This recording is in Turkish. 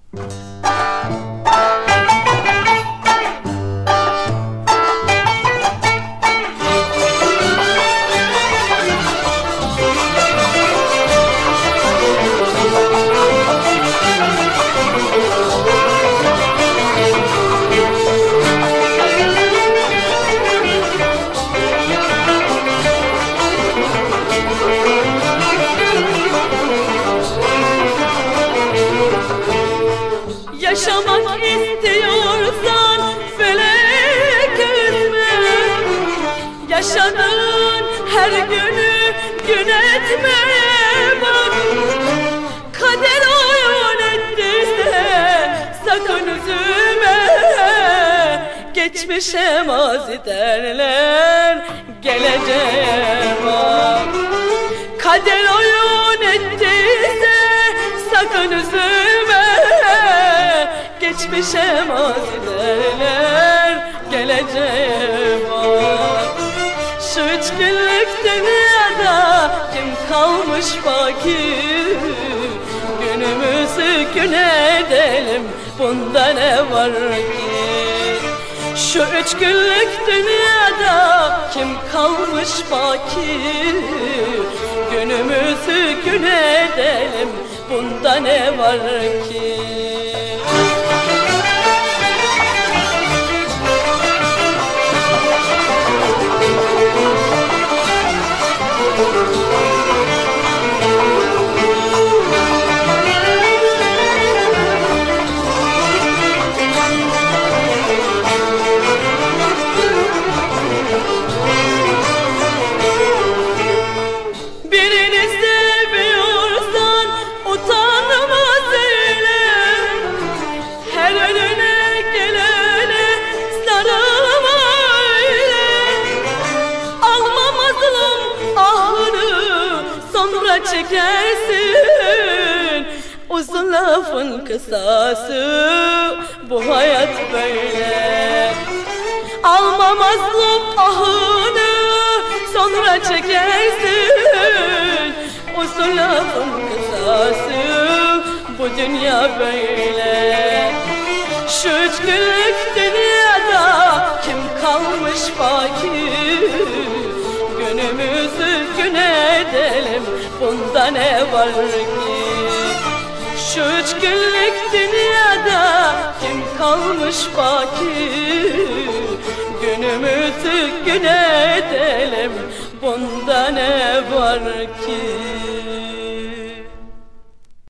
Yaşamak istiyorsan felek üzme, yaşadığın her günü gün etme bak. Kader oyun ettiyse sakın üzülme, geçmişe mazi derler, geleceğe bak. Kader oyun ettiyse sakın üzülme, geçmişe mazi derler, geleceğe bak. Şu 3 günlük dünyada kim kalmış fakir? Günümüzü gün edelim, bunda ne var ki? Şu 3 günlük dünyada kim kalmış fakir? Günümüzü gün edelim, bunda ne var ki? Çekersin uzun lafın kısası, bu hayat böyle. Alma mazlum ahını, sonra çekersin uzun lafın kısası, bu dünya böyle. Şu 3 günlük dünyada kim kalmış fakir? Günümüzü gün edelim, bunda ne var ki? Şu 3 günlük dünyada kim kalmış fakir? Günümüzü gün edelim, bunda ne var ki?